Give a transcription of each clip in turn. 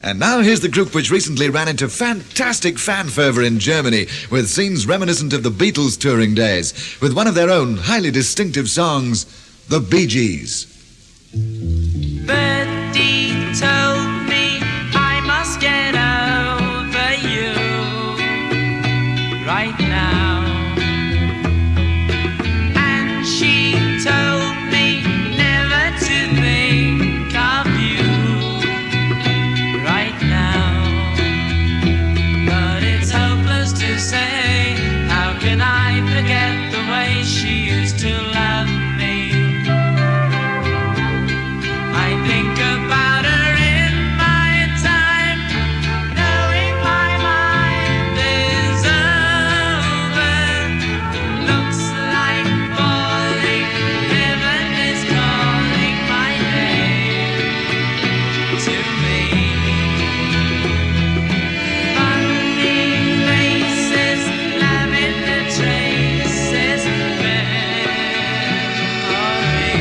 And now here's the group which recently ran into fantastic fan fervour in Germany with scenes reminiscent of the Beatles' touring days, with one of their own highly distinctive songs, the Bee Gees. Birdie told me I must get over you right now, and she told me never to think of you right now, but it's hopeless to say, how can I forget the way she used to love me? I think about her in my time, knowing my mind is over. Looks like falling, heaven is calling my name to me. Funny faces, lavender traces, memory.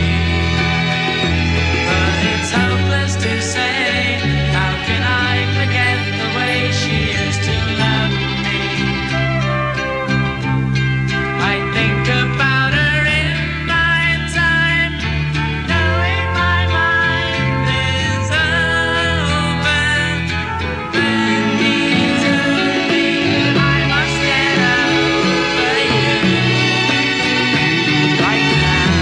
But it's hopeless to say, how can I forget the way she used to love me? I think about her in my time, knowing my mind is over. Benny told me I must get over you right now.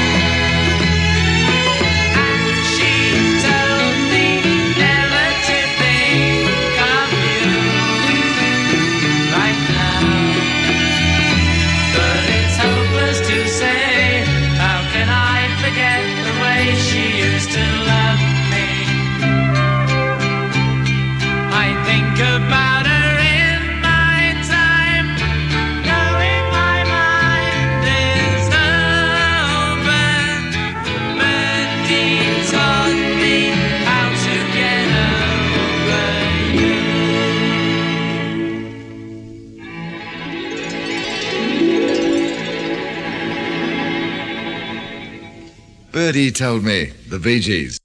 And she told me never to think of you right now, but it's hopeless to say, how can I forget the way she used to love me? I think about her in my time, knowing my mind is over. Birdie taught me how to get over you. Birdie told me, the Bee Gees.